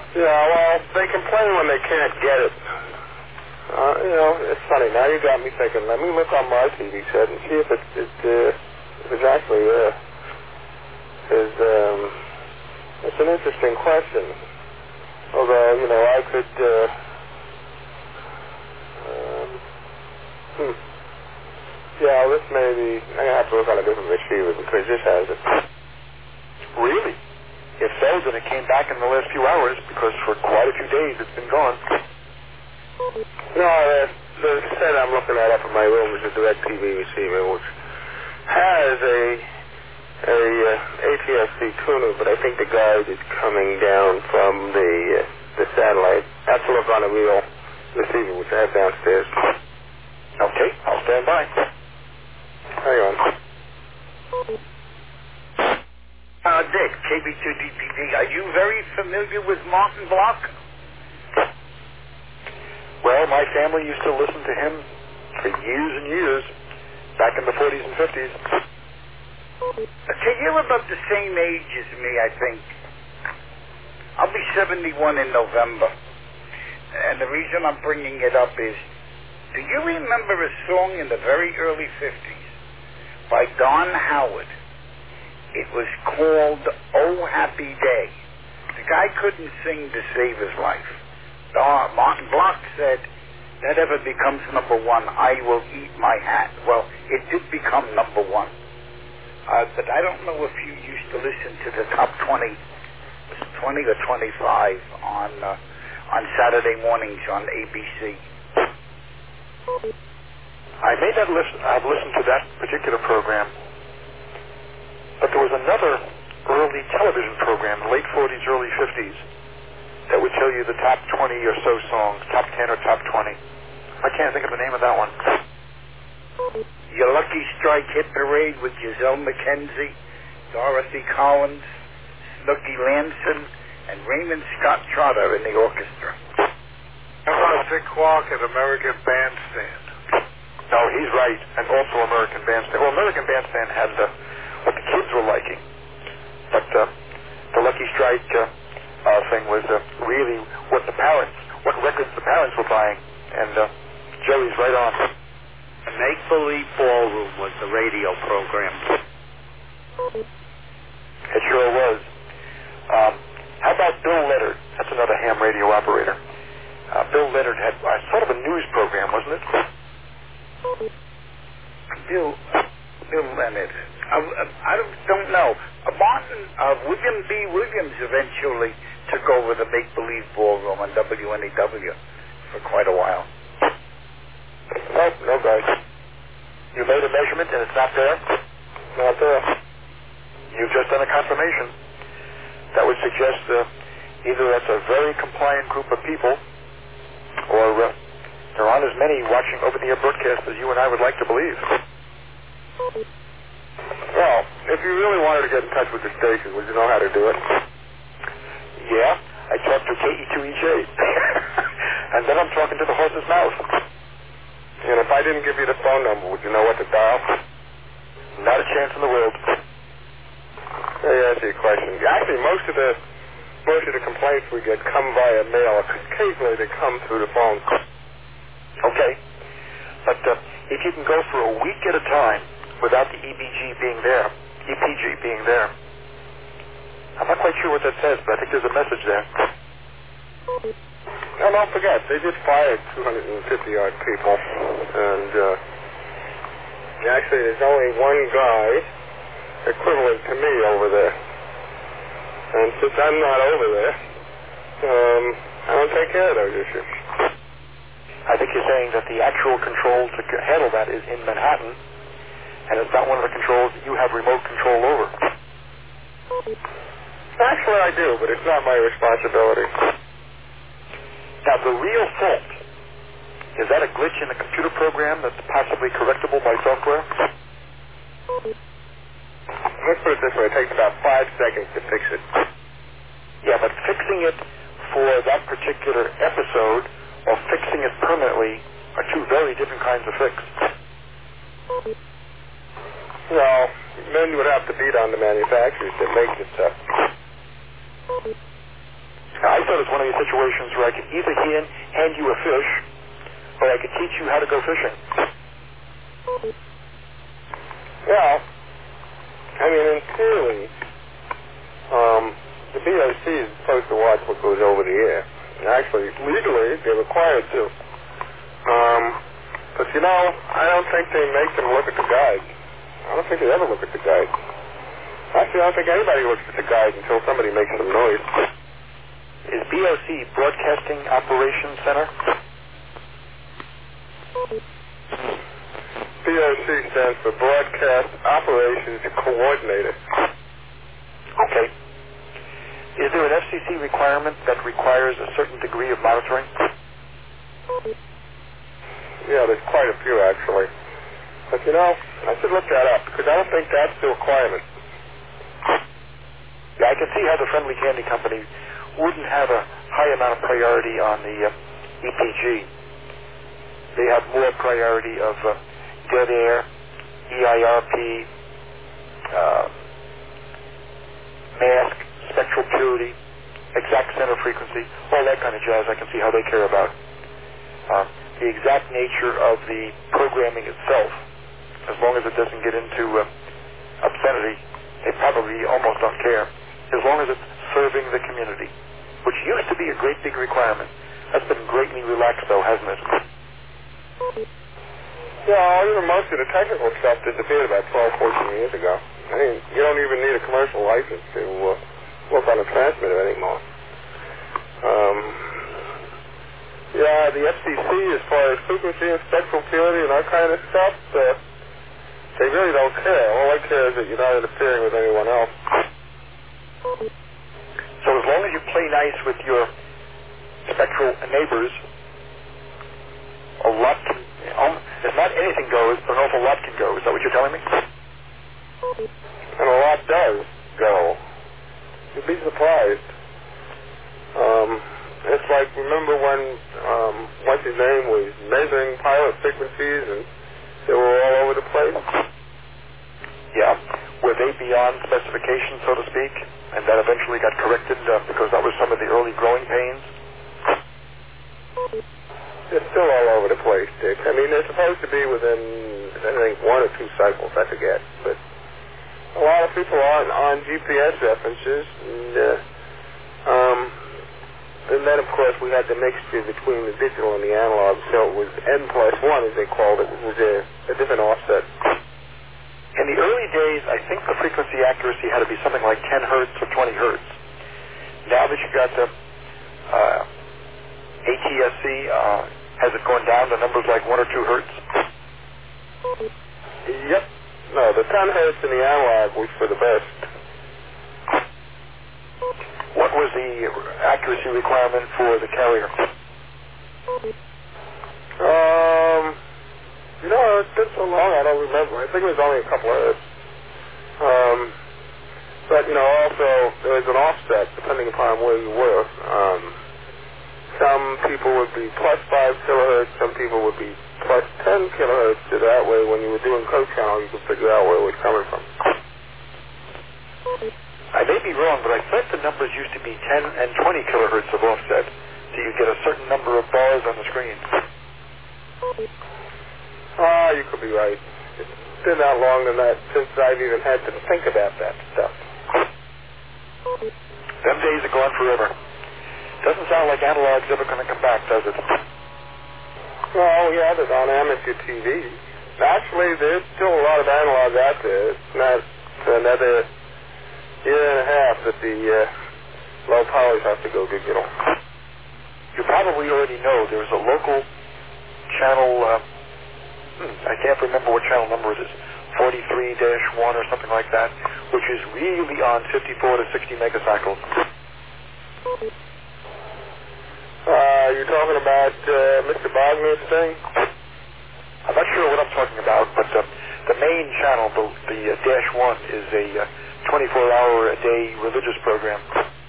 Yeah, well, they complain when they can't get it. It's funny. Now you got me thinking. Let me look on my TV set and see if it's actually there. It's an interesting question. Although, I could, yeah, this may be, I'm going to have to look on a different receiver because this has it. Really? If so, then it came back in the last few hours because for quite a few days it's been gone. No, the set I'm looking at up in my room is a DirecTV receiver, which has a ATSC tuner, but I think the guide is coming down from the satellite. I have to look on a real receiver, which I have downstairs. Okay, I'll stand by. Hang on. Dick, KB2DPD, are you very familiar with Martin Block? Well, my family used to listen to him for years and years, back in the 40s and 50s. Okay, you're about the same age as me, I think. I'll be 71 in November. And the reason I'm bringing it up is, do you remember a song in the very early 50s by Don Howard? It was called Oh Happy Day. The guy couldn't sing to save his life. Martin Block said, that ever becomes number one, I will eat my hat. Well, it did become number one. But I don't know if you used to listen to the top 20 or 25 on Saturday mornings on ABC. I may not have listened to that particular program, but there was another early television program, late 40s, early 50s, that would tell you the top 20 or so songs, top 10 or top 20. I can't think of the name of that one. Your Lucky Strike Hit Parade with Giselle McKenzie, Dorothy Collins, Snooky Lanson, and Raymond Scott Trotter in the orchestra. How about Dick Clark at American Bandstand? No, he's right, and also American Bandstand. Well, American Bandstand had what the kids were liking, but the Lucky Strike thing was really what records the parents were buying, and Jerry's right on. Make Believe Ballroom was the radio program. It sure was. How about Bill Leonard? That's another ham radio operator. Bill Leonard had sort of a news program, wasn't it? Bill Leonard. I don't know. William B. Williams eventually took over the Make Believe Ballroom on WNEW for quite a while. No, guys. You made a measurement and it's not there? Not there. You've just done a confirmation. That would suggest either that's a very compliant group of people, or there aren't as many watching over-the-air broadcasts as you and I would like to believe. Well, if you really wanted to get in touch with the station, would you know how to do it? Yeah, I talked to KE2EJ. And then I'm talking to the horse's mouth. And if I didn't give you the phone number, would you know what to dial? Not a chance in the world. Let me ask you a question. Actually, most of the complaints we get come via mail. Occasionally they come through the phone. Okay. But if you can go for a week at a time without the EPG being there, I'm not quite sure what that says, but I think there's a message there. Now, don't forget, they just fired 250-odd people, and actually there's only one guy equivalent to me over there. And since I'm not over there, I don't take care of those issues. I think you're saying that the actual control to handle that is in Manhattan, and it's not one of the controls that you have remote control over. Actually, I do, but it's not my responsibility. Now, the real fault, is that a glitch in a computer program that's possibly correctable by software? Let's put it this way. It takes about 5 seconds to fix it. Yeah, but fixing it for that particular episode or fixing it permanently are two very different kinds of fix. Well, then you would have to beat on the manufacturers that make this stuff. I thought it was one of these situations where I could either hand you a fish, or I could teach you how to go fishing. Well, I mean, in theory, the BOC is supposed to watch what goes over the air. Actually, legally, they're required to. But you know, I don't think they make them look at the guide. I don't think they ever look at the guide. Actually, I don't think anybody looks at the guide until somebody makes some noise. Is BOC Broadcasting Operations Center? BOC stands for Broadcast Operations Coordinator. Okay. Is there an FCC requirement that requires a certain degree of monitoring? Yeah, there's quite a few, actually. But you know, I should look that up, because I don't think that's the requirement. Yeah, I can see how the Friendly Candy Company wouldn't have a high amount of priority on the EPG. They have more priority of dead air, EIRP, mask, spectral purity, exact center frequency, all that kind of jazz. I can see how they care about. The exact nature of the programming itself, as long as it doesn't get into obscenity, they probably almost don't care, as long as it's serving the community, which used to be a great big requirement. That's been greatly relaxed, though, hasn't it? Yeah, even most of the technical stuff disappeared about 12, 14 years ago. I mean, you don't even need a commercial license to work on a transmitter anymore. Yeah, the FCC, as far as frequency and spectral purity and that kind of stuff, they really don't care. All they care is that you're not interfering with anyone else. So as long as you play nice with your spectral neighbors, a lot can, if not anything goes, but an awful lot can go. Is that what you're telling me? And a lot does go. You'd be surprised. It's like, remember when, what's his name was measuring pilot frequencies and they were all over the place? Yeah. Were they beyond specification, so to speak, and that eventually got corrected because that was some of the early growing pains? They're still all over the place, Dick. I mean, they're supposed to be within, I think, 1 or 2 cycles, I forget. But a lot of people are on GPS references, and then, of course, we had the mixture between the digital and the analog, so it was N+1, as they called it, which was a different offset. In the early days, I think the frequency accuracy had to be something like 10 hertz or 20 hertz. Now that you've got the ATSC, has it gone down to numbers like 1 or 2 hertz? Yep. No, the 10 hertz in the analog was for the best. What was the accuracy requirement for the carrier? You know, it's been so long, I don't remember. I think it was only a couple of hertz. But, you know, also, there was an offset, depending upon where you were. Some people would be plus 5 kilohertz, some people would be plus 10 kilohertz, so that way when you were doing co-channel, you could figure out where it was coming from. I may be wrong, but I thought the numbers used to be 10 and 20 kilohertz of offset, so you get a certain number of bars on the screen. You could be right. It's been that long than that since I've even had to think about that stuff. Them days are gone forever. Doesn't sound like analog's ever going to come back, does it? Well, yeah, there's on amateur TV. Actually, there's still a lot of analog out there. It's not another year and a half that the low powers have to go digital. You probably already know there's a local channel, I can't remember what channel number it is, 43-1 or something like that, which is really on 54 to 60 megacycles. You're talking about Mr. Wagner's thing? I'm not sure what I'm talking about, but the main channel, the Dash 1, is a 24-hour-a-day religious program.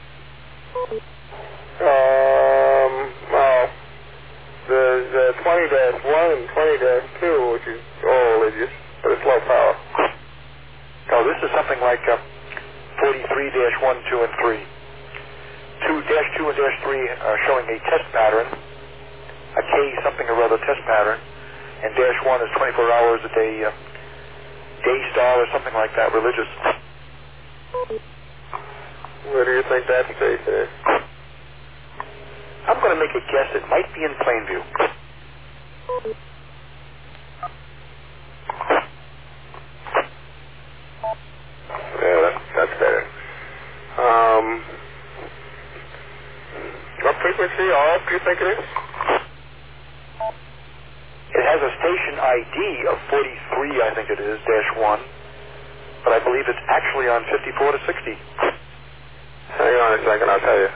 Well, there's 20-1 and 20-2, which is all religious, but it's low power. No, this is something like 43-1, 2, and 3. 2-2 and dash 3 are showing a test pattern, a K something or other test pattern, and dash 1 is 24 hours a day, day star or something like that, religious. Where do you think that station is? I'm going to make a guess. It might be in Plainview. Yeah, that's better. What frequency off do you think it is? It has a station ID of 43, I think it is, dash 1. But I believe it's actually on 54 to 60. Hang on a second, I'll tell you.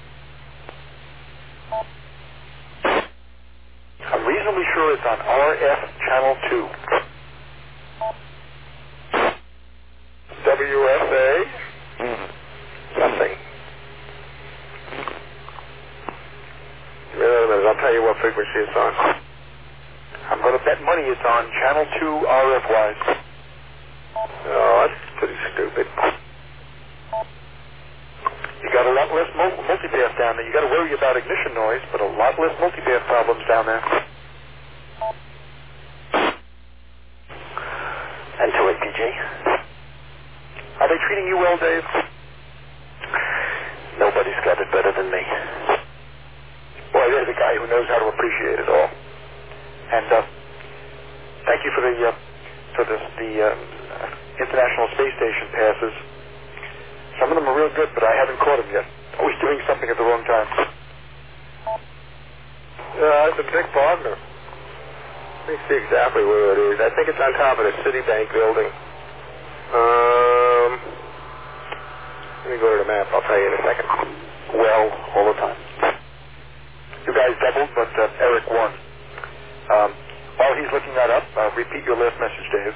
I'm reasonably sure it's on RF channel 2. WSA? Something. Wait a minute, I'll tell you what frequency it's on. I'm going to bet money it's on channel 2 RF-wise. Oh, that's pretty stupid. You got a lot less multipath down there. You got to worry about ignition noise, but a lot less multipath problems down there. And to APG. Are they treating you well, Dave? Nobody's got it better than me. Boy, there's a guy who knows how to appreciate it all. And thank you for the International Space Station passes. Some of them are real good, but I haven't caught them yet. Always doing something at the wrong time. Yeah, it's a big partner. Let me see exactly where it is. I think it's on top of the Citibank building. Let me go to the map. I'll tell you in a second. Well, all the time. You guys doubled, but Eric won. While he's looking that up, repeat your last message, Dave.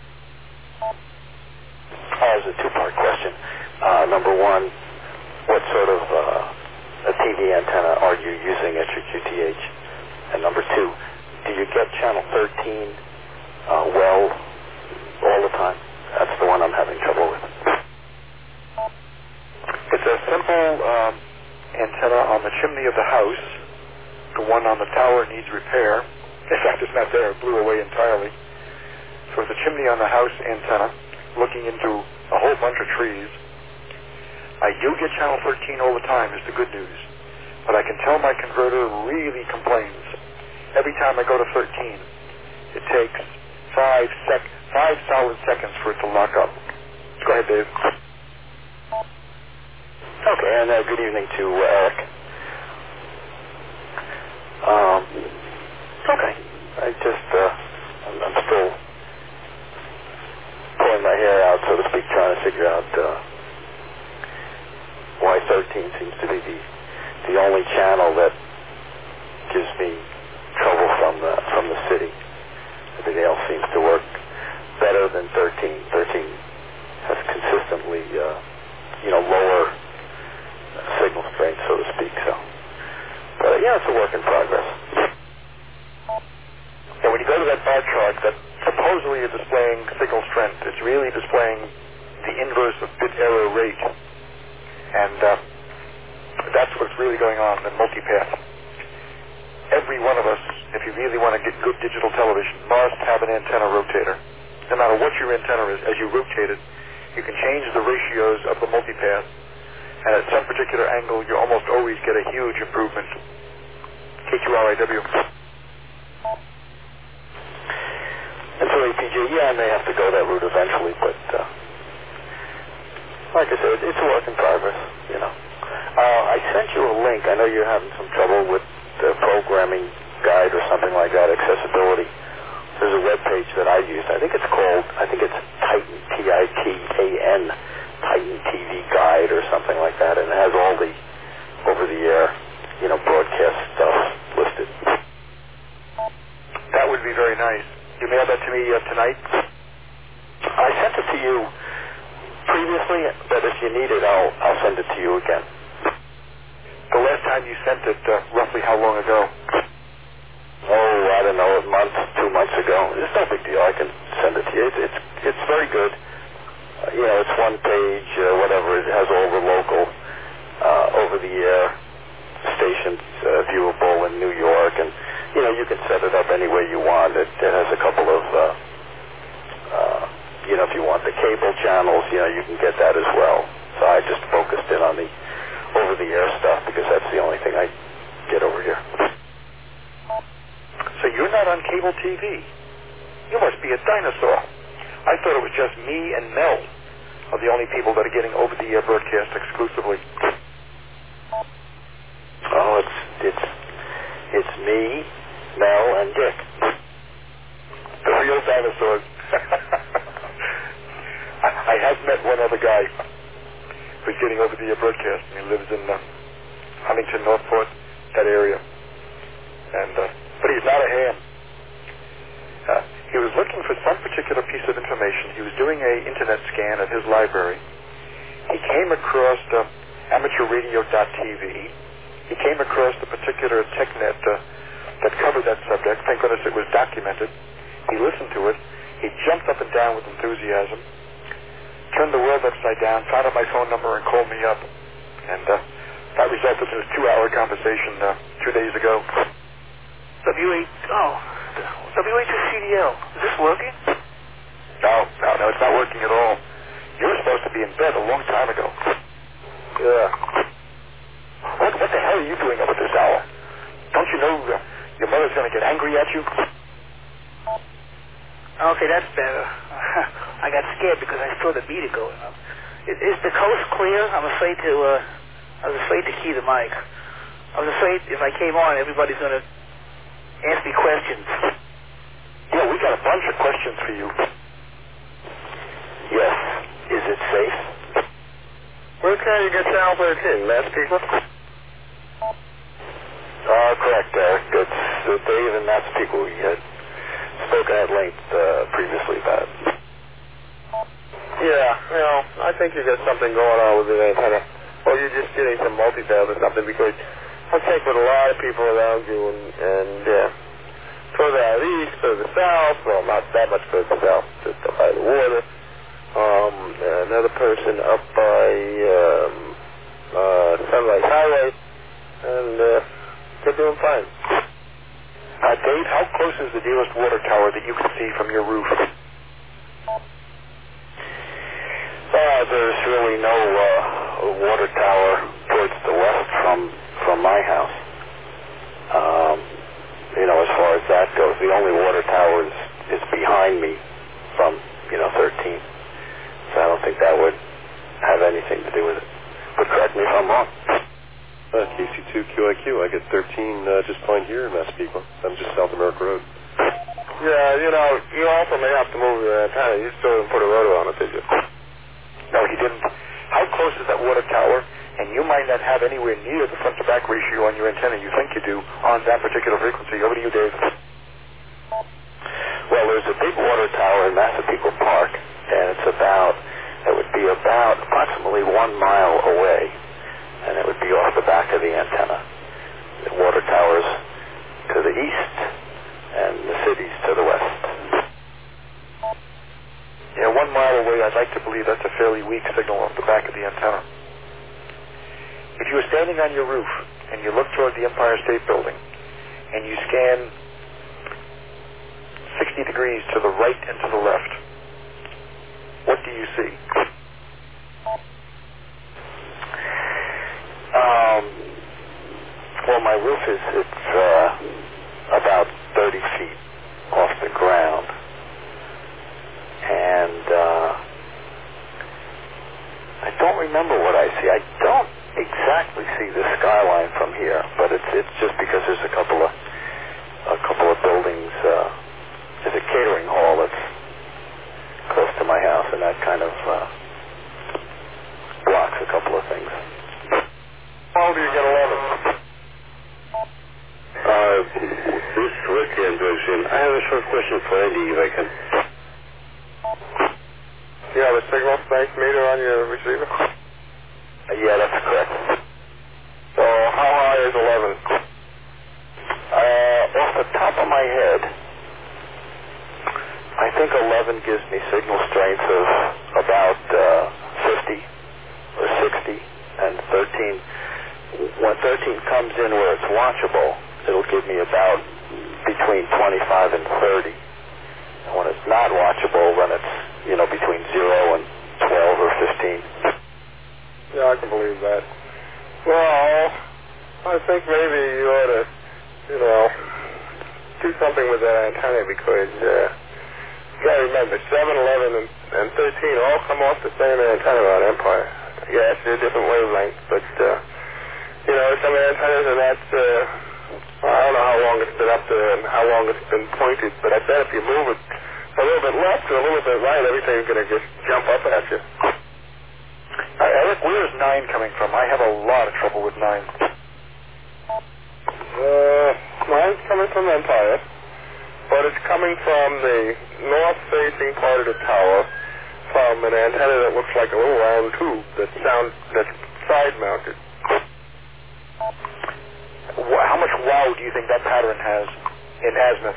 It's a two-part question. Number one, what sort of a TV antenna are you using at your QTH? And number two, do you get channel 13 well all the time? That's the one I'm having trouble with. It's a simple antenna on the chimney of the house. The one on the tower needs repair. In fact, it's not there. It blew away entirely. So it's a chimney on the house antenna looking into a whole bunch of trees. I do get channel 13 all the time is the good news. But I can tell my converter really complains. Every time I go to 13, it takes 5 solid seconds for it to lock up. Go ahead, Dave. Okay, and good evening to Eric. Okay, I'm still pulling my hair out, so to speak, trying to figure out why 13 seems to be the only channel that gives me trouble from the city. Everything else seems to work better than 13. 13 has consistently, lower signal strength, so to speak. So, but yeah, it's a work in progress. And when you go to that bar chart that supposedly is displaying signal strength, it's really displaying the inverse of bit error rate. And that's what's really going on in multipath. Every one of us, if you really want to get good digital television, must have an antenna rotator. No matter what your antenna is, as you rotate it, you can change the ratios of the multipath, and at some particular angle, you almost always get a huge improvement. K2RIW. And so APG, yeah, I may have to go that route eventually, but like I said, it's a work in progress, I sent you a link. I know you're having some trouble with the programming guide or something like that, accessibility. There's a web page that I use. I think it's Titan, Titan, Titan TV Guide or something like that, and it has all the over-the-air, broadcast stuff listed. That would be very nice. You mailed that to me tonight? I sent it to you previously, but if you need it, I'll send it to you again. The last time you sent it, roughly how long ago? Oh, I don't know, a month, 2 months ago. It's no big deal. I can send it to you. It's very good. It's one page, whatever. It has all the local, over the air you can get that as well. So I just focused in on the over-the-air stuff because that's the only thing I get over here. So you're not on cable TV. You must be a dinosaur. I thought it was just me and Mel are the only people that are getting over-the-air broadcast exclusively. Oh, it's me, Mel, and Dick. The real dinosaurs. I have met one other guy who's getting over-the-air broadcast. He lives in Huntington, Northport, that area. And but he's not a ham. He was looking for some particular piece of information. He was doing an internet scan at his library. He came across amateurradio.tv. He came across the particular TechNet that covered that subject. Thank goodness it was documented. He listened to it. He jumped up and down with enthusiasm, turned the world upside down, found out my phone number, and called me up. And that resulted in a 2-hour conversation 2 days ago. WHCDL. Is this working? No, it's not working at all. You were supposed to be in bed a long time ago. Yeah. What the hell are you doing up at this hour? Don't you know your mother's going to get angry at you? Okay, that's better. I got scared because I saw the meter going up. Is the coast clear? I was afraid to key the mic. I was afraid if I came on, everybody's going to ask me questions. Yeah, we got a bunch of questions for you. Yes. Is it safe? Where can you get Channel 13? Massapequa? Correct, Eric. It's Dave and Massapequa. We had spoken at length previously about it. Yeah, I think you got something going on with the antenna. Or you're just getting some multi-band or something, because I checked with a lot of people around you, and further out east, further south, well, not that much further south, just up by the water. Another person up by Sunrise Highway, and they're doing fine. Dave, how close is the nearest water tower that you can see from your roof? There's really no water tower towards the west from my house. As far as that goes, the only water tower is behind me from 13. So I don't think that would have anything to do with it. But correct me if I'm wrong. KC2QIQ, I get 13 just fine here in Massapequa. I'm just South America Road. Yeah, you also may have to move the antenna. You still didn't put a rotor on it, did you? No, he didn't. How close is that water tower? And you might not have anywhere near the front-to-back ratio on your antenna you think you do on that particular frequency. Over to you, Dave. Well, there's a big water tower in Massapequa Park, and it would be about approximately 1 mile away, and it would be off the back of the antenna. The water towers to the east, and the cities to the west. Yeah, 1 mile away, I'd like to believe that's a fairly weak signal off the back of the antenna. If you were standing on your roof and you look toward the Empire State Building and you scan 60 degrees to the right and to the left, what do you see? Well, my roof it's about 30 feet off the ground, and I don't remember what I see. I don't exactly see the skyline from here, but it's just because there's a couple of buildings. There's a catering hall that's close to my house, and that kind of blocks a couple of things. How old do you get 11? This is Rick Anderson. I have a short question for Andy, if I can. You have a signal strength meter on your receiver? Yeah, that's correct. So how high is 11? Off the top of my head, I think 11 gives me signal strength of about 50 or 60, and 13, when 13 comes in where it's watchable, it'll give me about between 25 and 30. And when it's not watchable, then it's, between 0 and 12 or 15. Yeah, I can believe that. Well, I think maybe you ought to, do something with that antenna because you gotta remember, 7, 11, and 13 all come off the same antenna on Empire. Yes, they're different wavelengths, but, some antennas and that's, I don't know how long it's been up there and how long it's been pointed, but I bet if you move it a little bit left or a little bit right, everything's going to just jump up at you. Eric, where is 9 coming from? I have a lot of trouble with 9. 9's coming from Empire, but it's coming from the north-facing part of the tower from an antenna that looks like a little round tube that's side-mounted. How much wow do you think that pattern has in azimuth?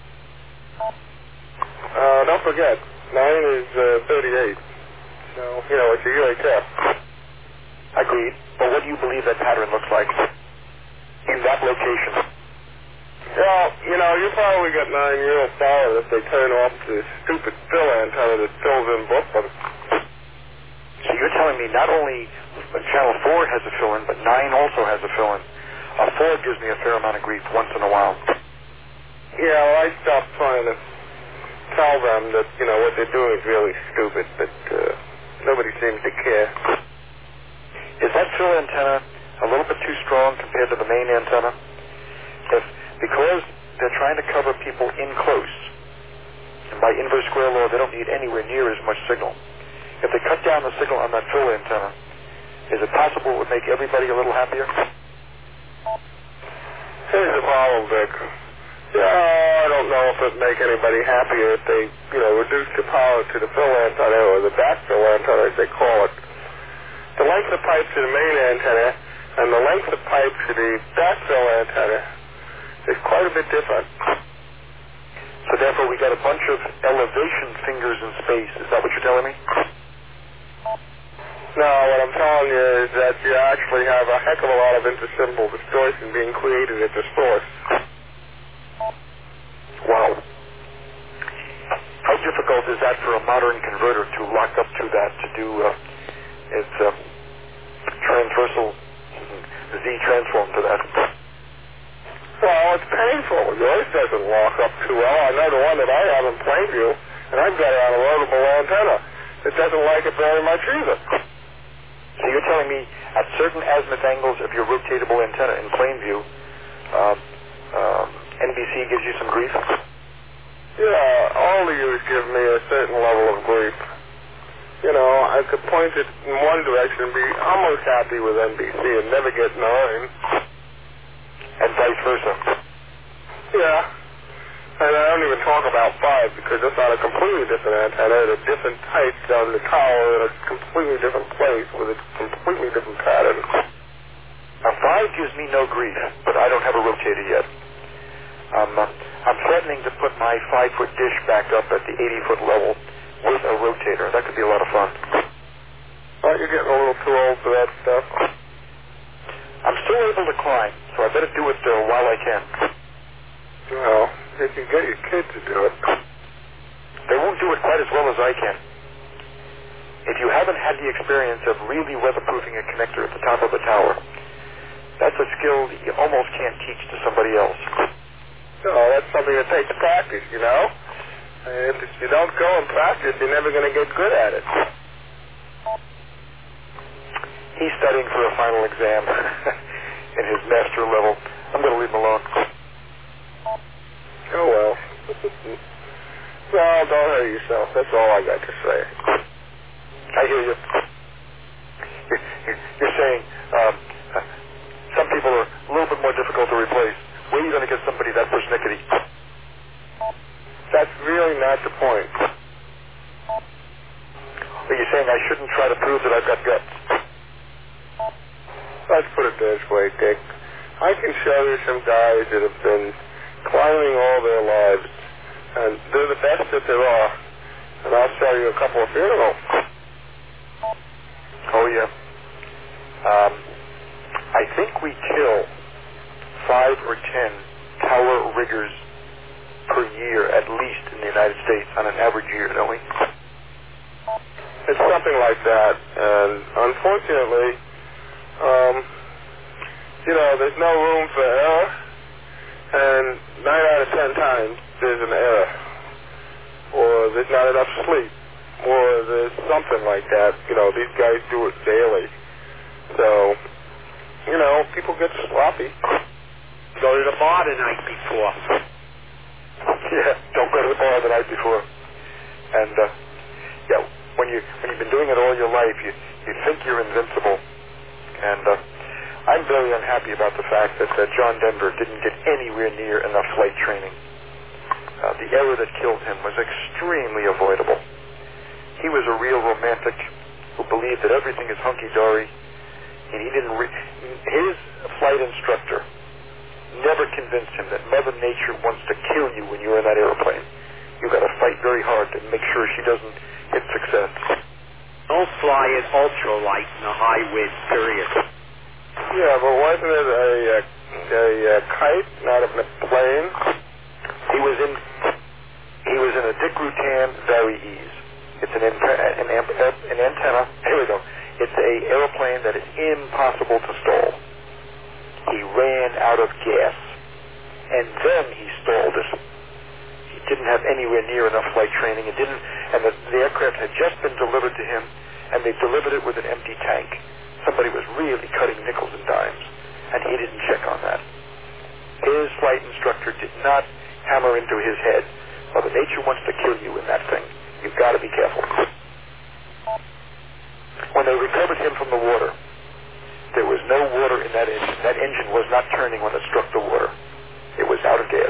Don't forget, 9 is 38. So, it's a UHF. Agreed. But what do you believe that pattern looks like in that location? Well, you probably got 9 real solid if they turn off the stupid fill antenna that fills in both of them. So you're telling me not only Channel 4 has a fill-in, but 9 also has a fill-in. 4 gives me a fair amount of grief once in a while. Yeah, well, I stopped trying to tell them that, what they're doing is really stupid, but nobody seems to care. Is that fill antenna a little bit too strong compared to the main antenna? Because they're trying to cover people in close, and by inverse square law, they don't need anywhere near as much signal. If they cut down the signal on that fill antenna, is it possible it would make everybody a little happier? Here's the problem, Vic. Yeah, I don't know if it'd make anybody happier if they, reduce the power to the fill antenna or the backfill antenna, as they call it. The length of pipe to the main antenna and the length of pipe to the backfill antenna is quite a bit different. So therefore we got a bunch of elevation fingers in space. Is that what you're telling me? No, what I'm telling you is that you actually have a heck of a lot of intersymbol distortion being created at the source. Wow. How difficult is that for a modern converter to lock up to that, to do its transversal Z transform to that? Well, it's painful. Yours doesn't lock up too well. I know the one that I have in Plainview, and I've got it on a rotable antenna. It doesn't like it very much either. So you're telling me at certain azimuth angles of your rotatable antenna in Plainview, NBC gives you some grief? Yeah, all of you give me a certain level of grief. I could point it in one direction and be almost happy with NBC and never get 9. And vice versa. Yeah. And I don't even talk about 5 because it's on a completely different antenna at a different height on the tower in a completely different place with a completely different pattern. Now 5 gives me no grief, but I don't have a rotator yet. I'm threatening to put my 5-foot dish back up at the 80-foot level with a rotator. That could be a lot of fun. Well, you're getting a little too old for that stuff. I'm still able to climb, so I better do it while I can. Well, you can get your kids to do it. They won't do it quite as well as I can. If you haven't had the experience of really weatherproofing a connector at the top of a tower, that's a skill that you almost can't teach to somebody else. No, that's something that takes practice, And if you don't go and practice, you're never going to get good at it. He's studying for a final exam in his master level. I'm going to leave him alone. Oh, well. Well, don't hurt yourself. That's all I got to say. I hear you. You're saying some people are a little bit more difficult to replace. Where are you going to get somebody that persnickety? That's really not the point. Are you saying I shouldn't try to prove that I've got guts? Let's put it this way, Dick. I can show you some guys that have been climbing all their lives, and they're the best that there are. And I'll show you a couple of funerals. Oh, yeah. I think we kill 5 or 10 tower riggers per year, at least in the United States, on an average year, don't we? it's something like that. And unfortunately, there's no room for error. And 9 out of 10 times there's an error, or there's not enough sleep, or there's something like that. These guys do it daily. So, people get sloppy. Go to the bar the night before. Yeah, don't go to the bar the night before. And when you've been doing it all your life, you think you're invincible. And I'm very unhappy about the fact that John Denver didn't get anywhere near enough flight training. The error that killed him was extremely avoidable. He was a real romantic who believed that everything is hunky-dory, and he didn't. His flight instructor never convinced him that Mother Nature wants to kill you when you're in that airplane. You've got to fight very hard to make sure she doesn't hit success. Don't fly at ultralight in a high wind, period. Yeah, but wasn't it a kite, not a plane? He was in a Dick Rutan Varieze. It's an antenna. Here we go. It's a airplane that is impossible to stall. He ran out of gas, and then he stalled it. He didn't have anywhere near enough flight training. And the aircraft had just been delivered to him, and they delivered it with an empty tank. Somebody was really cutting nickels and dimes, and he didn't check on that. His flight instructor did not hammer into his head, Mother Nature wants to kill you in that thing. You've got to be careful. When they recovered him from the water, there was no water in that engine. That engine was not turning when it struck the water. It was out of gas.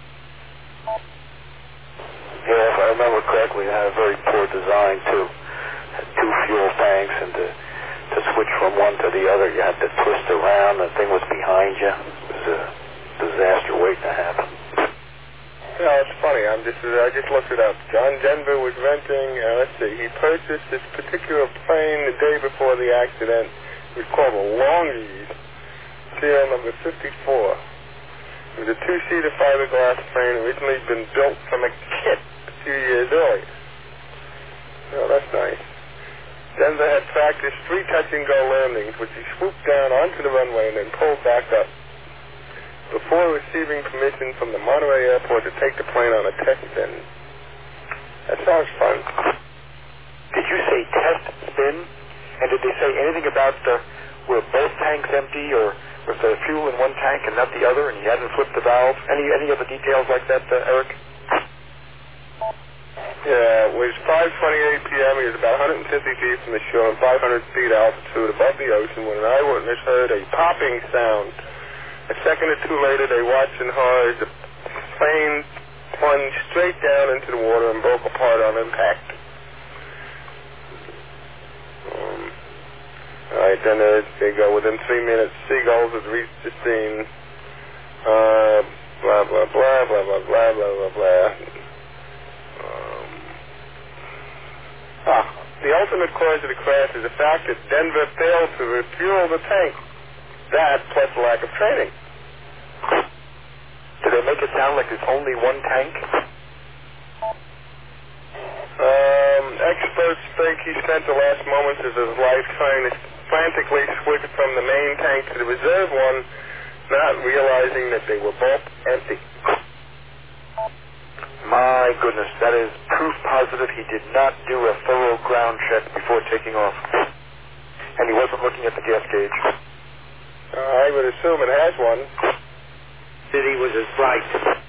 Yeah, if I remember correctly, it had a very poor design, too. Had 2 fuel tanks, and to switch from one to the other, you had to twist around. The thing was behind you. It was a disaster waiting to happen. It's funny. I just looked it up. John Denver was renting, he purchased this particular plane the day before the accident. It was called a Longyear, serial number 54. It was a 2-seater fiberglass plane, originally been built from a kit a few years earlier. Oh, that's nice. Denver had practiced 3 touch-and-go landings, which he swooped down onto the runway and then pulled back up, before receiving permission from the Monterey Airport to take the plane on a test spin. That sounds fun. Did you say test spin? And did they say anything about were both tanks empty, or was there fuel in one tank and not the other, and he hadn't flipped the valve? Any other details like that, Eric? Yeah, it was 5:28 p.m. He was about 150 feet from the shore and 500 feet altitude above the ocean when an eyewitness heard a popping sound. A second or two later, they watched in horror as the plane plunged straight down into the water and broke apart on impact. All right, then they go within 3 minutes. Seagulls had reached the scene. Blah, blah, blah, blah, blah, blah, blah, blah, blah. The ultimate cause of the crash is the fact that Denver failed to refuel the tank. That plus lack of training. Did they make it sound like there's only one tank? Experts think he spent the last moments of his life trying to frantically switch from the main tank to the reserve one, not realizing that they were both empty. My goodness, that is proof positive he did not do a thorough ground check before taking off. And he wasn't looking at the gas gauge. I would assume it has one. City was his right.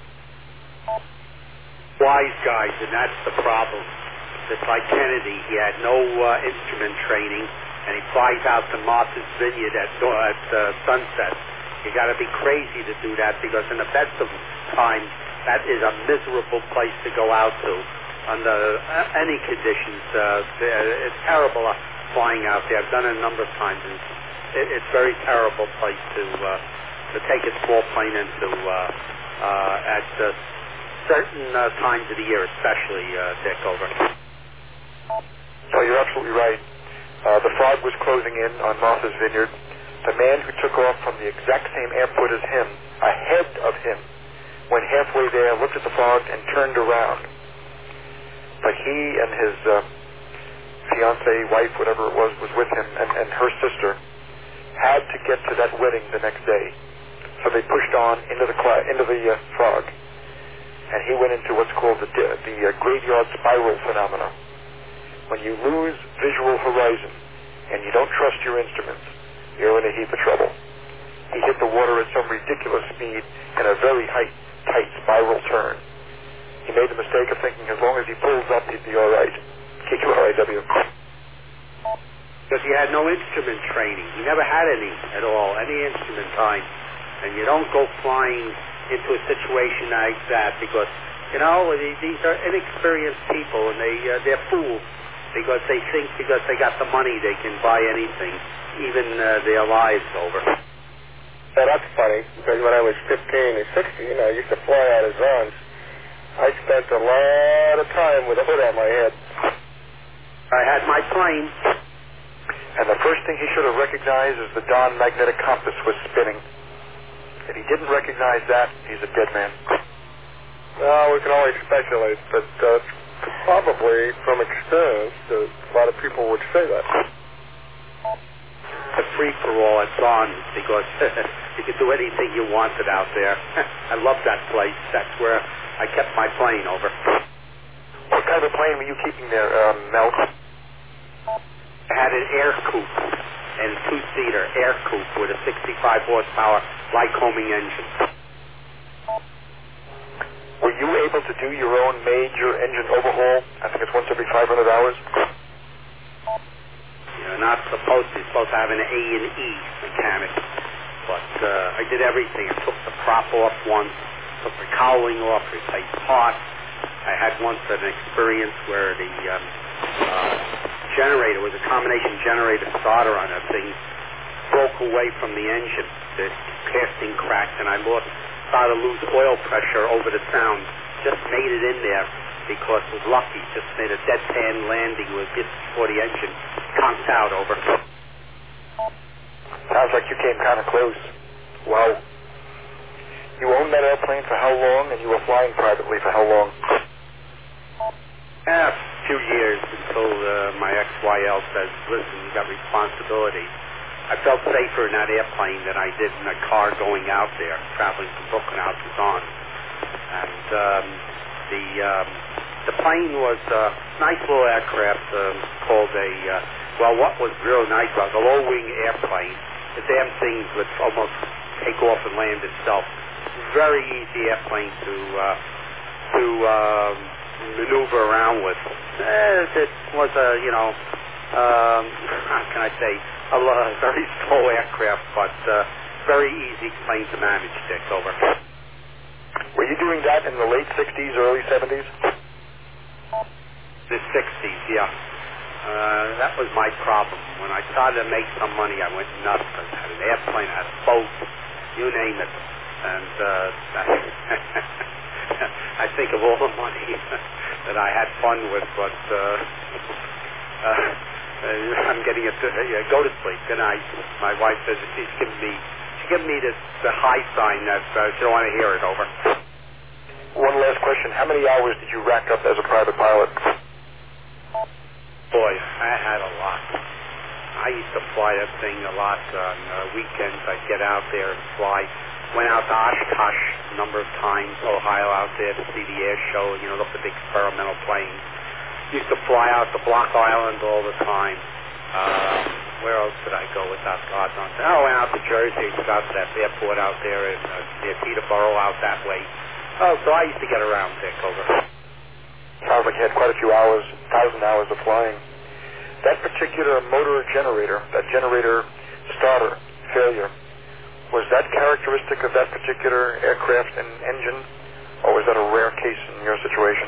Wise guys, and that's the problem. Just like Kennedy, he had no instrument training, and he flies out to Martha's Vineyard at sunset. You got to be crazy to do that, because in the best of times, that is a miserable place to go out to under any conditions. It's terrible flying out there. I've done it a number of times, and it's a very terrible place to take a small plane into at certain times of the year, especially, Dick, over. Oh, you're absolutely right. The fog was closing in on Martha's Vineyard. The man who took off from the exact same airport as him, ahead of him, went halfway there, looked at the fog, and turned around. But he and his fiance, wife, whatever it was with him, and her sister had to get to that wedding the next day. So they pushed on into the fog, and he went into what's called the graveyard spiral phenomena. When you lose visual horizon and you don't trust your instruments, you're in a heap of trouble. He hit the water at some ridiculous speed in a very tight spiral turn. He made the mistake of thinking as long as he pulls up, he'd be all right. K2RIW. Because he had no instrument training. He never had any at all, any instrument time. And you don't go flying into a situation like that because, you know, these are inexperienced people and they're fools because they think because they got the money they can buy anything, even their lives over. Well, that's funny because when I was 15 or 16, I used to fly out of zones. I spent a lot of time with a hood on my head. I had my plane. And the first thing he should have recognized is the Don magnetic compass was spinning. If he didn't recognize that, he's a dead man. Well, we can only speculate, but probably from experience, a lot of people would say that. The free-for-all at Don because you could do anything you wanted out there. I love that place. That's where I kept my plane over. What kind of plane were you keeping there, Mel? I had an air coupe and a two-seater air coupe with a 65 horsepower Lycoming engine. Were you able to do your own major engine overhaul? I think it's once every 500 hours. You're not supposed to. You're supposed to have an A&E mechanic. But I did everything. I took the prop off once, took the cowling off, replaced parts. I had once an experience where the generator was a combination generator starter on that thing, broke away from the engine. The casting cracked, and I started to lose oil pressure over the sound. Just made it in there because it was lucky. Just made a deadpan landing with just before the engine conked out over. Sounds like you came kind of close. Wow. You owned that airplane for how long, and you were flying privately for how long? A few years until my ex-YL says, listen, you got responsibility. I felt safer in that airplane than I did in a car going out there, traveling from Brooklyn out to Dawn. And the plane was a nice little aircraft called what was real nice was a low-wing airplane. The damn thing would almost take off and land itself. Very easy airplane to maneuver around with. It was how can I say, a very slow aircraft, but very easy plane to manage, Dick, over. Were you doing that in the late 60s, early 70s? The 60s, yeah. That was my problem. When I started to make some money, I went nuts. I had an airplane, I had a boat, you name it. And I think of all the money that I had fun with, but I'm getting it to go to sleep. Good night. My wife says she's giving me the high sign that she don't want to hear it over. One last question. How many hours did you rack up as a private pilot? Boy, I had a lot. I used to fly that thing a lot on weekends. I'd get out there and fly. Went out to Oshkosh a number of times, Ohio, out there to see the air show, look at the experimental planes. Used to fly out to Block Island all the time. Where else did I go with that? God knows. I went out to Jersey, got to that airport out there near Peterborough out that way. Oh, so I used to get around Dick over. Sounds like you had quite a few hours, 1,000 hours of flying. That particular motor generator, that generator starter failure, was that characteristic of that particular aircraft and engine, or was that a rare case in your situation?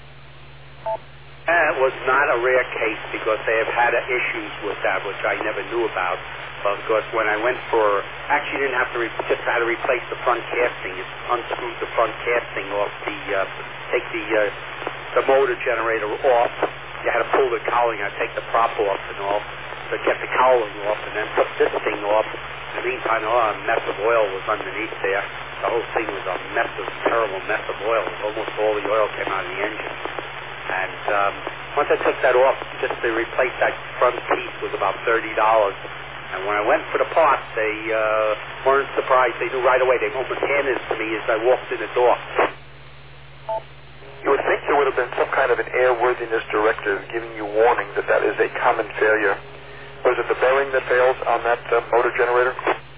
It was not a rare case because they have had issues with that, which I never knew about. Because when I went actually didn't have to, just had to replace the front casting. It unscrewed the front casting off take the motor generator off. You had to pull the cowling out, take the prop off and all, to get the cowling off, and then put this thing off. In the meantime, a mess of oil was underneath there. The whole thing was a terrible mess of oil. Almost all the oil came out of the engine. And Once I took that off, just to replace that front piece was about $30. And when I went for the part, they weren't surprised. They knew right away. They almost handed it to me as I walked in the door. You would think there would have been some kind of an airworthiness directive giving you warning that that is a common failure. Was it the bearing that fails on that motor generator?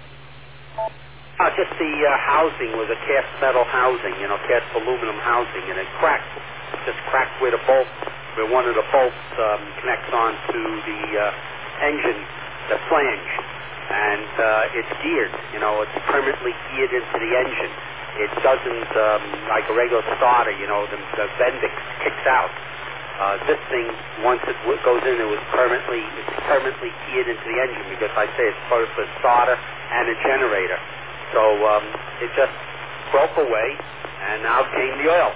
Just the housing was a cast metal housing, cast aluminum housing, and it cracked. It just cracked where the bolt, where one of the bolts connects onto the engine, the flange, and it's geared. It's permanently geared into the engine. It doesn't, like a regular starter, the bend kicks out. This thing, once it goes in, it's permanently geared into the engine because I say it's both a starter and a generator. So it just broke away, and out came the oil.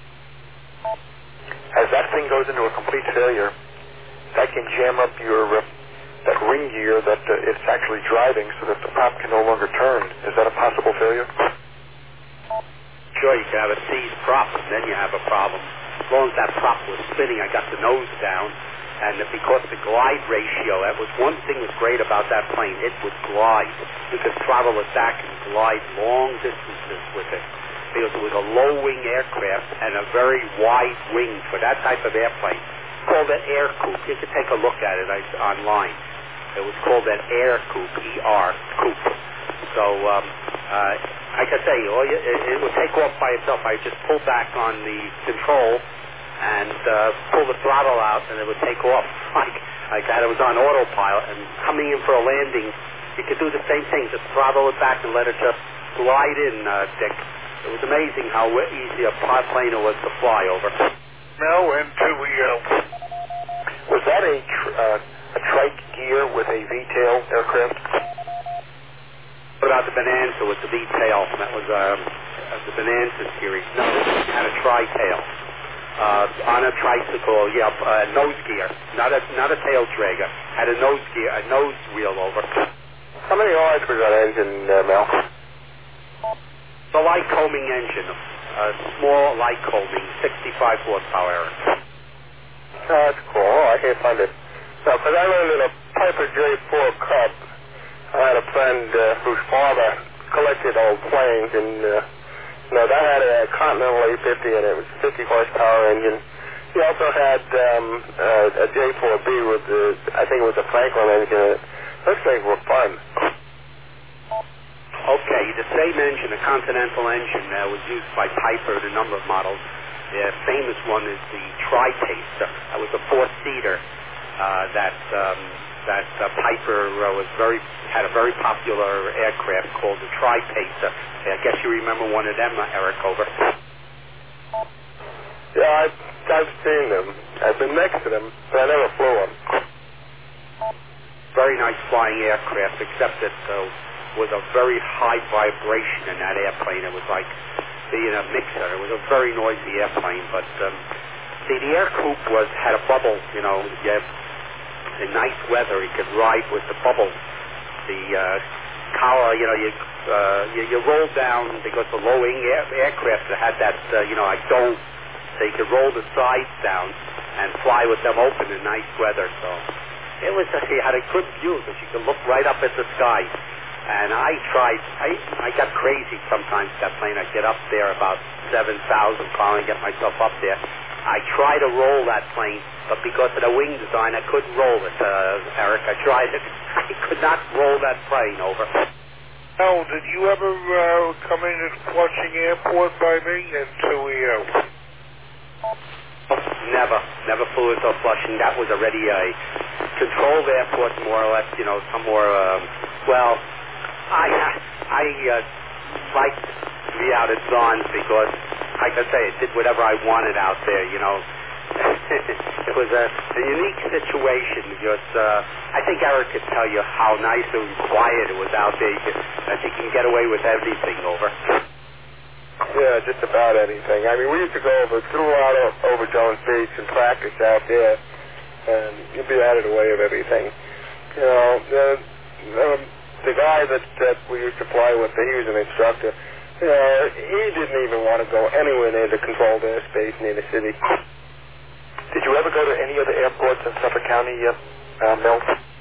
As that thing goes into a complete failure, that can jam up your that ring gear that it's actually driving so that the prop can no longer turn. Is that a possible failure? Sure, you can have a seized prop, and then you have a problem. As long as that prop was spinning, I got the nose down, and because the glide ratio, that was one thing that was great about that plane. It would glide. You could throttle it back and glide long distances with it because it was a low-wing aircraft and a very wide wing for that type of airplane. It's called an air coupe. You can take a look at it online. It was called an air coupe, E-R, coupe. So, like I say, it would take off by itself. I just pull back on the control and pull the throttle out, and it would take off like that. It was on autopilot, and coming in for a landing, you could do the same thing. Just throttle it back and let it just glide in, Dick. It was amazing how easy a plane it was to fly over. Now into Was that a trike gear with a V-tail aircraft? What about the Bonanza with the V-tail? That was the Bonanza series. No, it had a tri-tail. On a tricycle, nose gear, not a tail dragger. Had a nose gear, a nose wheel over. How many hours was that engine, Mel? The Lycoming engine, a small Lycoming, 65 horsepower. Oh, that's cool. Oh, I can't find it. No, because I rented a Piper J4 Cub. I had a friend whose father collected old planes, and that had a Continental A50 in it. It was a 50 horsepower engine. He also had a J4B with I think it was a Franklin engine in it. Those things were fun. Okay, the same engine, a Continental engine, was used by Piper in a number of models. The famous one is the Tri-Pacer. That was a four-seater that Piper had a very popular aircraft called the Tri-Pacer. I guess you remember one of them, Eric, over. Yeah, I've seen them. I've been next to them, but I never flew them. Very nice flying aircraft, except that was a very high vibration in that airplane. It was like being a mixer. It was a very noisy airplane, but the air coupe had a bubble. In nice weather, you could ride with the bubble. The collar, you roll down because the low-wing aircraft had that, like dome, so you could roll the sides down and fly with them open in nice weather. So you had a good view because you could look right up at the sky. And I got crazy sometimes with that plane. I'd get up there about 7,000 pounds and get myself up there. I tried to roll that plane, but because of the wing design, I couldn't roll it, Eric. I tried it. I could not roll that plane over. Now, did you ever come in at Flushing Airport by me and to Never flew into Flushing. That was already a controlled airport, more or less, somewhere, I liked to be out at Zons because, like I say, it did whatever I wanted out there, It was a unique situation because I think Eric could tell you how nice and quiet it was out there. That you can get away with everything over. Yeah, just about anything. I mean, we used to go over Jones Beach and practice out there, and you'd be out of the way of everything. The guy that we used to fly with, he was an instructor. He didn't even want to go anywhere near the controlled airspace near the city. Did you ever go to any other airports in Suffolk County, Mel?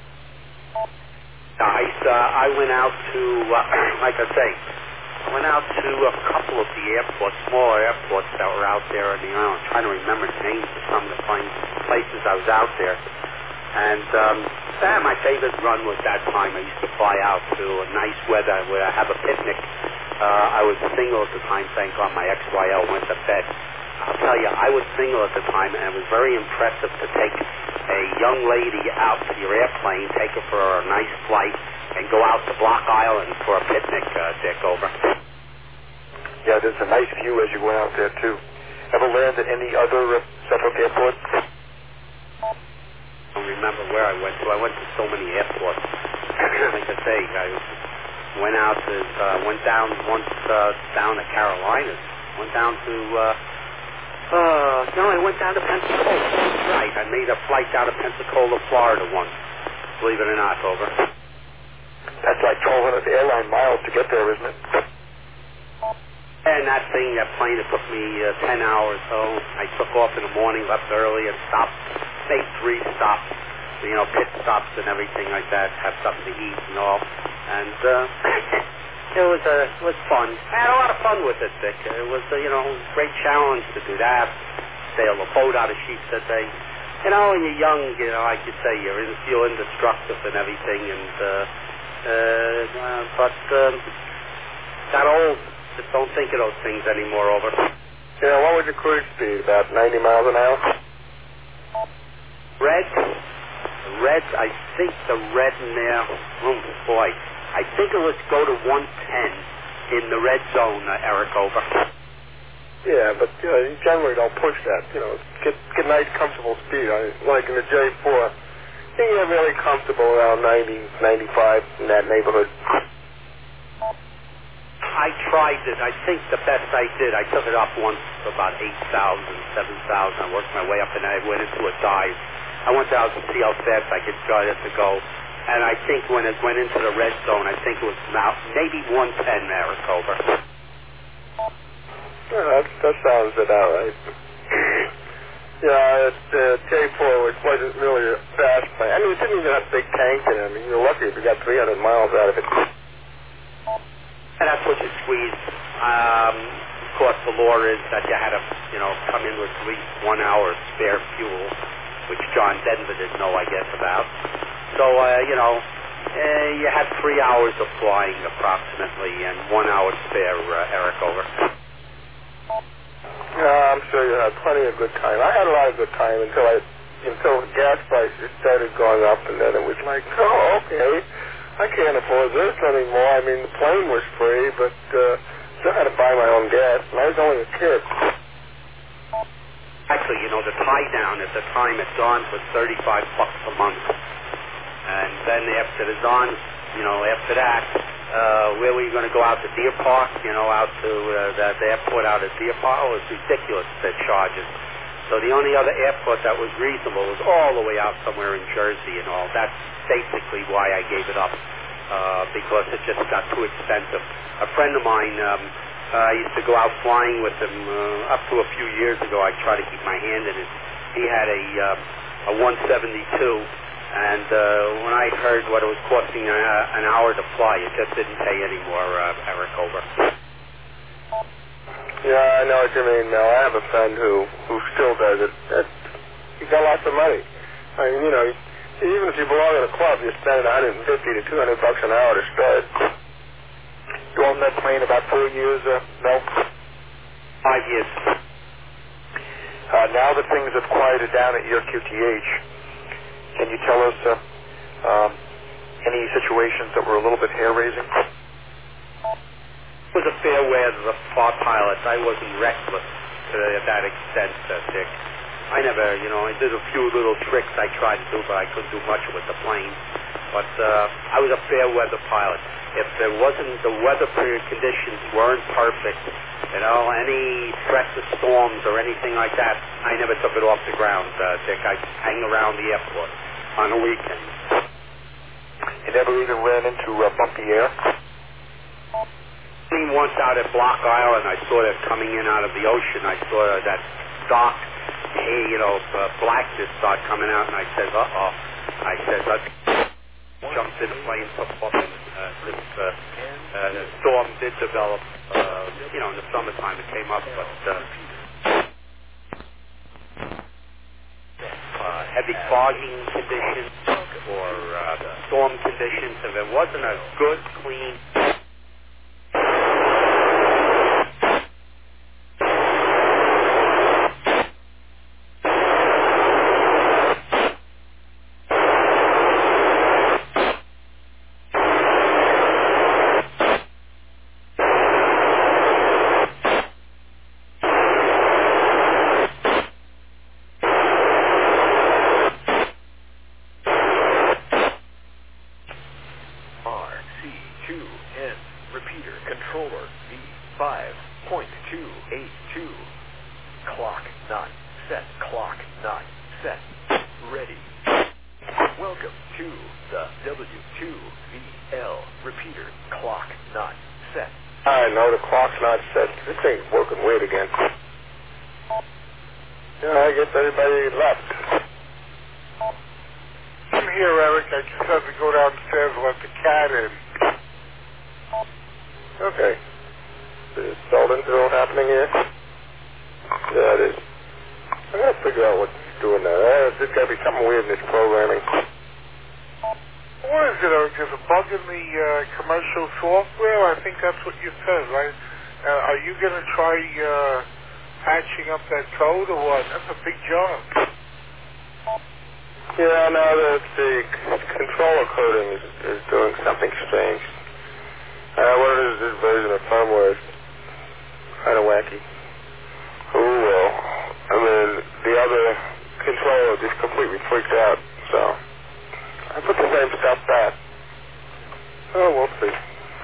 I went out to, like I say, I went out to a couple of the airports, smaller airports that were out there on the island. I'm trying to remember the names of some of the places I was out there. And my favorite run was that time. I used to fly out to a nice weather where I have a picnic. I was single at the time, thank God my ex-YL went to bed. I'll tell you, I was single at the time, and it was very impressive to take a young lady out to your airplane, take her for a nice flight, and go out to Block Island for a picnic, Dick, over. Yeah, there's a nice view as you went out there, too. Ever land at any other Suffolk airport? I don't remember where I went to. I went to so many airports. Like I say, I went out to, went down once down to Carolinas. Went down to, no, I went down to Pensacola. That's right. I made a flight down to Pensacola, Florida once. Believe it or not, over. That's like 1,200 airline miles to get there, isn't it? And that plane, it took me 10 hours. So I took off in the morning, left early, and stopped, made 3 stops, pit stops and everything like that, have something to eat and all. And it was fun. I had a lot of fun with it, Dick. It was, great challenge to do that. Sail a boat out of Sheep's Head Bay. When you're young, like you say, you feel indestructible and everything. But got old. Just don't think of those things anymore, over. What was your cruise speed? About 90 miles an hour? Red, I think the red in there, boy, I think it was go to 110 in the red zone, Eric, over. Yeah, but you generally don't push that. Get nice, comfortable speed. Like in the J4, you can get really comfortable around 90, 95 in that neighborhood. I tried it. I think the best I did, I took it up once to about 8,000, 7,000. I worked my way up and I went into a dive. I went out to see how fast I could try it to go. And I think when it went into the red zone, I think it was now maybe 110 there, over. Yeah, that sounds about right. Yeah, J4 wasn't really a fast plane. I mean, it didn't even have a big tank in it. I mean, you're lucky if you got 300 miles out of it. And that's what you squeeze. Of course, the law is that you had to, come in with at least 1 hour spare fuel, which John Denver didn't know, I guess, about. So, you had 3 hours of flying approximately and 1 hour spare, Eric, over. Yeah, I'm sure you had plenty of good time. I had a lot of good time until gas prices started going up, and then it was like, oh, okay, I can't afford this anymore. I mean, the plane was free, but still had to buy my own gas, and I was only a kid. Actually, the tie down at the time at Dawn's was $35 a month. And then after the Dawn's, after that, where were you going to go out to Deer Park? Out to the airport out at Deer Park? Oh, it's ridiculous, the charges. So the only other airport that was reasonable was all the way out somewhere in Jersey and all. That's basically why I gave it up, because it just got too expensive. A friend of mine, I used to go out flying with him up to a few years ago. I tried to keep my hand in it. He had a 172, and when I heard what it was costing an hour to fly, it just didn't pay anymore, Eric, over. Yeah, I know what you mean, Mel. I have a friend who still does it. He got lots of money. I mean, even if you belong in a club, you're spending $150 to $200 an hour to start. You owned that plane about 4 years, Mel? 5 years. Now that things have quieted down at your QTH, can you tell us any situations that were a little bit hair-raising? It was a fair weather for pilots. I wasn't reckless to that extent, Dick. I never, I did a few little tricks I tried to do, but I couldn't do much with the plane. But I was a fair weather pilot. If there wasn't, the weather conditions weren't perfect, any threats of storms or anything like that, I never took it off the ground, Dick. I'd hang around the airport on the weekend. You never even ran into bumpy air? Once out at Block Island, I saw that coming in out of the ocean. I saw that dock blackness start coming out, and I said, uh-oh. I said, let's jump in the plane, put up, and the storm did develop, in the summertime it came up, but heavy fogging conditions or storm conditions, and there wasn't a good, clean... RC2N repeater controller V5.282. Clock not set. Clock not set. Ready. Welcome to the W2VL repeater. Clock not set. I know the clock's not set. This thing's working weird again. Yeah, I guess everybody left. I'm here, Eric. I just have to go downstairs and let the cat in. Okay. Is Soldenville happening here? Yeah, it is. I gotta figure out what's doing there. There's gotta be something weird in this programming. What is it, Eric? There's a bug in the commercial software? I think that's what you said, right? Are you going to try patching up that code or what? That's a big job. Yeah, no, the controller coding is doing something strange. What it is, this version of firmware is kind of wacky. Oh, well. I mean, the other controller just completely freaked out, so I put the same stuff back. Oh, we'll see.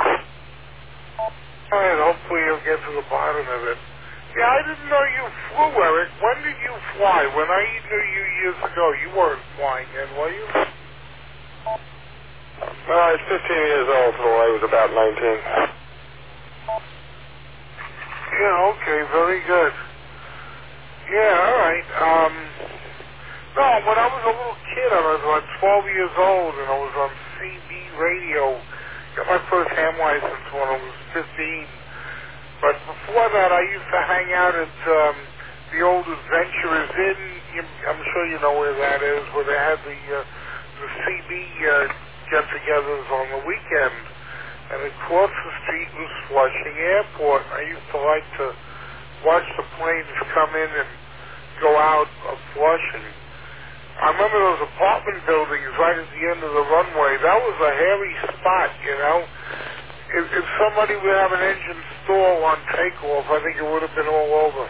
All right, hopefully you'll get to the bottom of it. Yeah, I didn't know you flew, Eric. When did you fly? When I knew you years ago, you weren't flying then, were you? Well, I was 15 years old, so I was about 19. Yeah, okay, very good. Yeah, all right. No, when I was a little kid, I was like 12 years old, and I was on CB radio. Got my first ham license when I was 15. But before that, I used to hang out at the old Adventurers Inn. I'm sure you know where that is, where they had the CB get-togethers on the weekend. And across the street was Flushing Airport. I used to like to watch the planes come in and go out of Flushing. I remember those apartment buildings right at the end of the runway. That was a hairy spot, you know. If somebody would have an engine stall on takeoff, I think it would have been all over.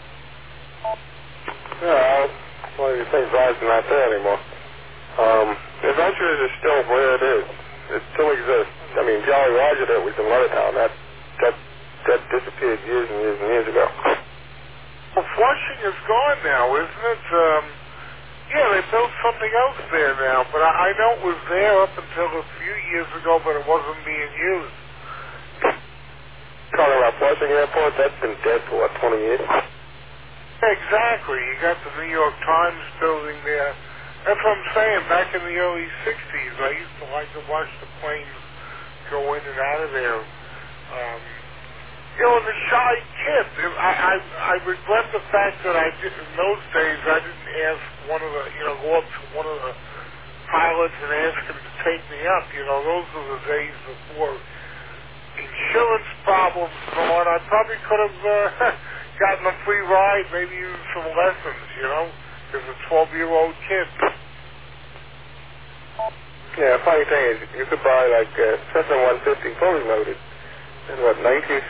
Yeah, well, these things are not there anymore. Adventures is still where it is. It still exists. I mean, Jolly Roger that was in Lettertown. That disappeared years and years and years ago. Well, Flushing is gone now, isn't it? Yeah, they built something else there now, but I know it was there up until a few years ago, but it wasn't being used. Talking about Flushing Airport, that's been dead for, what, 20 years? Exactly. You got the New York Times building there. That's what I'm saying. Back in the early 60s, I used to like to watch the planes go in and out of there. You know, the shy kid, I regret the fact that I didn't, in those days, I didn't ask one of the, go up to one of the pilots and ask him to take me up. You know, those were the days before insurance problems and all that. I probably could have gotten a free ride, maybe even some lessons, as a 12-year-old kid. Yeah, funny thing is, you could buy like Cessna 150 fully loaded in what, 1967,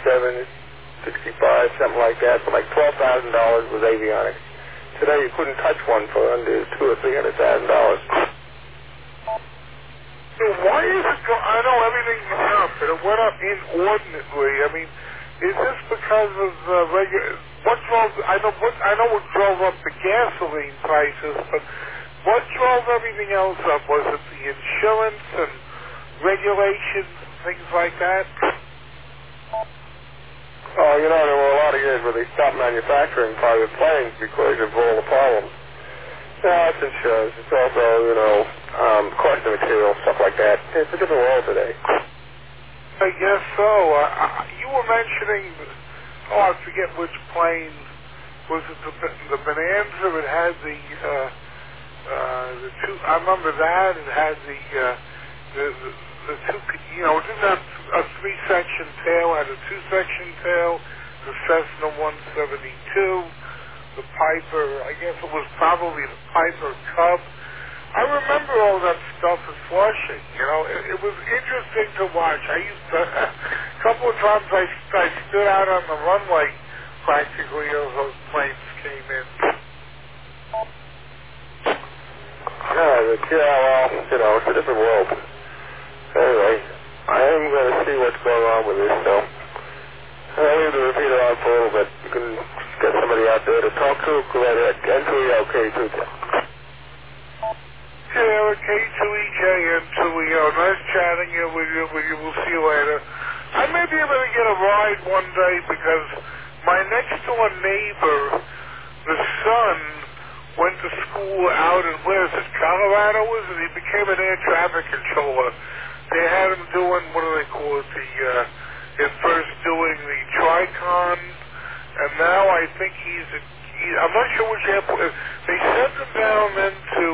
65, something like that, for like $12,000 with avionics. Today you couldn't touch one for under $200,000 or $300,000. Why is it I know everything went up, and it went up inordinately. I mean, is this because of what drove? I know what drove up the gasoline prices, but what drove everything else up? Was it the insurance and regulations and things like that? Oh, there were a lot of years where they stopped manufacturing private planes because of all the problems. Yeah, it's insurance. It's also, cost of material, stuff like that. It's a different world today. I guess so. You were mentioning, I forget which plane. Was it the Bonanza? It had the two. I remember that. It had the two. It didn't have a 3-section tail. It had a 2-section tail. The Cessna 172. The Piper, I guess it was probably the Piper Cub. I remember all that stuff at Flushing. It was interesting to watch. I used to, a couple of times I stood out on the runway practically as those planes came in. Yeah, well, it's a different world. Anyway, I am going to see what's going on with this, so I'll leave the repeater on for a little bit. You can get somebody out there to talk to. Go ahead, N2EL, K2. Sierra, K2EJ, N2EL. Nice chatting with you. We'll see you later. I may be able to get a ride one day because my next-door neighbor, the son, went to school out in, Colorado, was it? He became an air traffic controller. They had him doing, what do they call it, at first doing the Tricon, and now I think I'm not sure which airport. They sent him down then to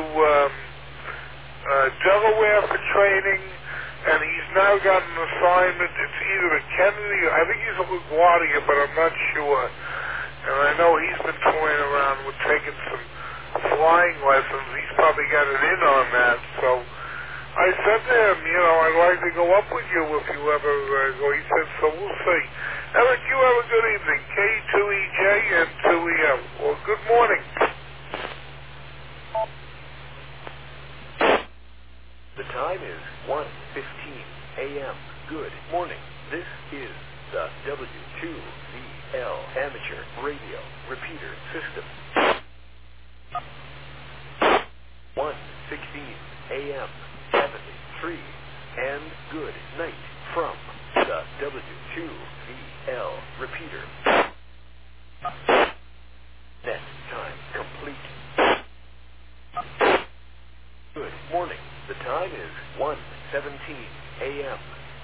Delaware for training, and he's now got an assignment. It's either at Kennedy, I think he's at LaGuardia, but I'm not sure. And I know he's been toying around with taking some flying lessons. He's probably got it in on that, so I said to him, I'd like to go up with you if you ever go. He said, so we'll see. Eric, you have a good evening. K2EJ and 2EL. Well, good morning. The time is 1:15 a.m. Good morning. This is the W2VL Amateur Radio Repeater System. 1:16 a.m. 73 and good night from the W2VL Repeater. Net time complete. Good morning. The time is 1:17 a.m.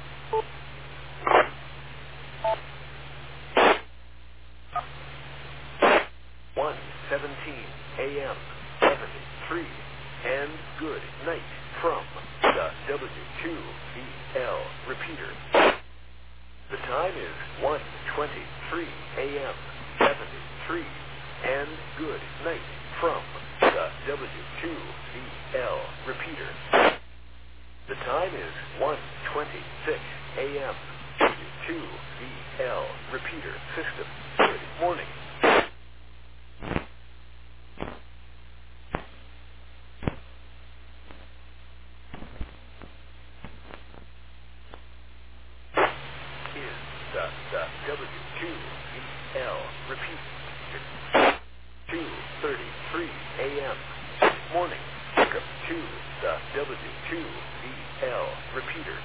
1:17 a.m. 73 and good night from the W2VL Repeater. The time is 1:23 a.m. 73 and good night from the W2VL Repeater. The time is 1:26 a.m. W2VL Repeater System. Good morning. The W2VL repeat. 2:33 a.m. morning. Welcome to the W2VL repeater.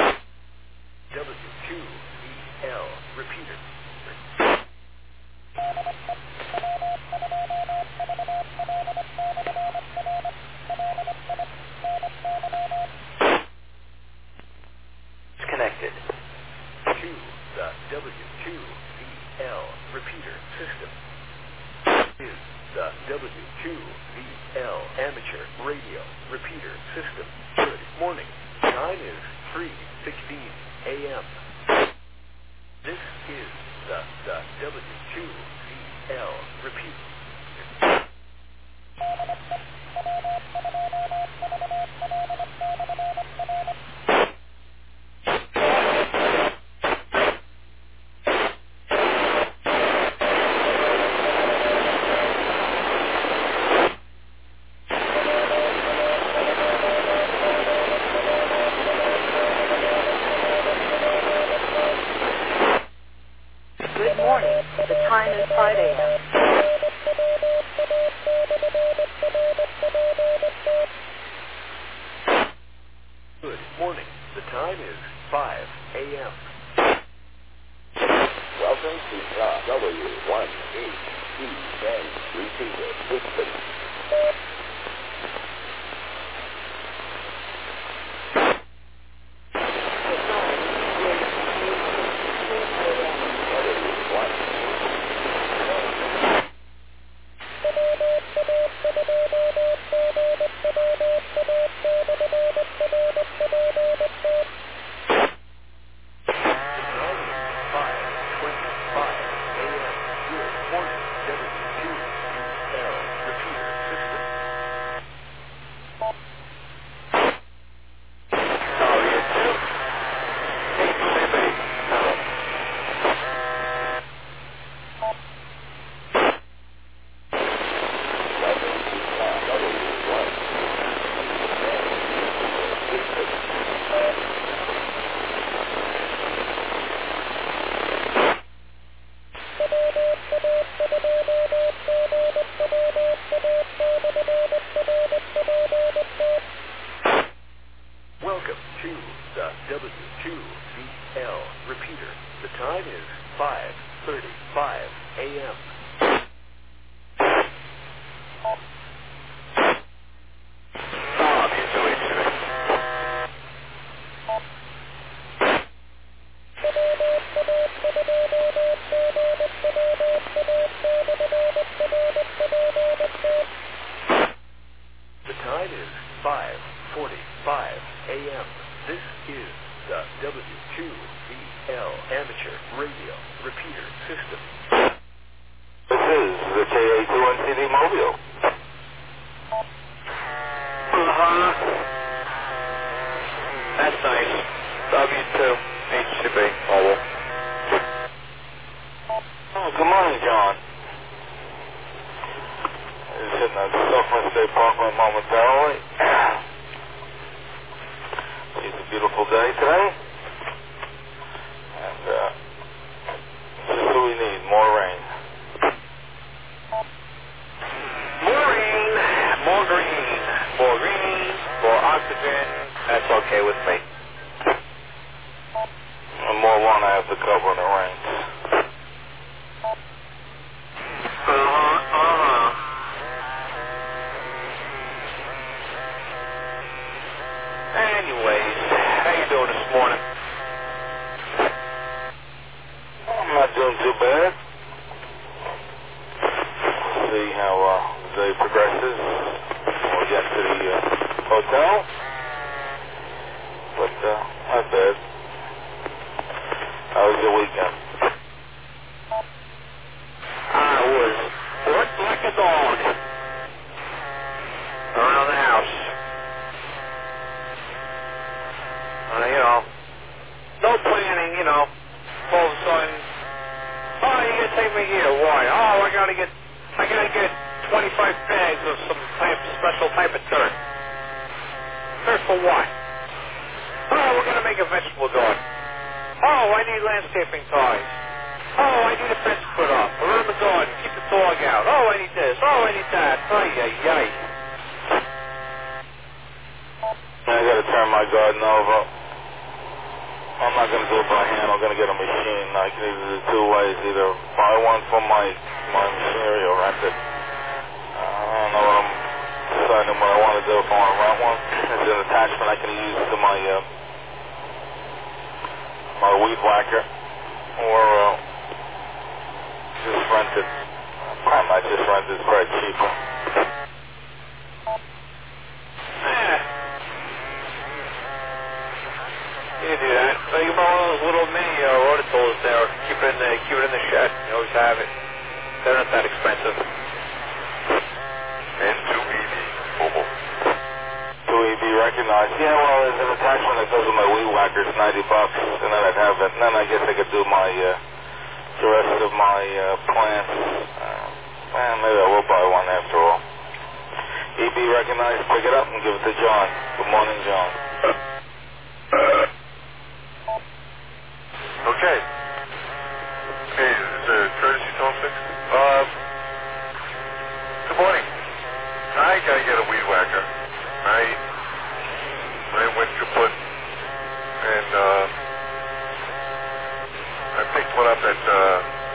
W2VL repeater. Connected to the W2VL repeater system. Is the W2VL amateur radio repeater system. Good morning. Time is 3:16 a.m. This is the W2VL repeater. Good morning. The time is 5 a.m. Good morning. The time is 5 a.m. Welcome to the W1 HEN repeater system. Welcome to the W2VL repeater. The time is 5:35 a.m. The time is 5:45 a.m. This is the W2VL amateur radio repeater system. This is the KA2NCD Mobile. That's nice. W2HCB Mobile. Oh, good morning, John. Just sitting at Suffering State Parkway momentarily. It's a beautiful day today. And this is what we need, more rain. More rain, more green, more green, more oxygen. That's okay with me. And more lawn I have to cover when it rains. Anyways, how you doing this morning? I'm not doing too bad. See how the day progresses when we get to the hotel. But not bad. How was your weekend? I was worked like a dog around the house. No planning, all of a sudden, oh, you gotta take me here, why? Oh, I gotta get 25 bags of some special type of dirt. Dirt for what? Oh, we're gonna make a vegetable garden. Oh, I need landscaping ties. Oh, I need a fence put up around the garden, keep the dog out. Oh, I need this, oh, I need that. Ay, ay, ay. I gotta turn my garden over. I'm not gonna do it by hand. I'm gonna get a machine. I can either do two ways: either buy one for my machinery or rent it. I don't know what I'm deciding what I want to do. If I want to rent one, it's an attachment I can use to my weed whacker, or just rent it. I might just rent it. It's probably cheaper. You can do that. So you borrow one of those little mini rototools there. Keep it in the shed. You always have it. They're not that expensive. And 2EB mobile. 2EB recognized. Yeah, well, there's an attachment that goes with my weed whacker. It's $90, and then I'd have it. And then I guess I could do my the rest of my plants. Maybe I will buy one after all. EB recognized. Pick it up and give it to John. Good morning, John. Okay. Hey, is this courtesy phone 6? Good morning. I gotta get a weed whacker. I went kaput, and I picked one up at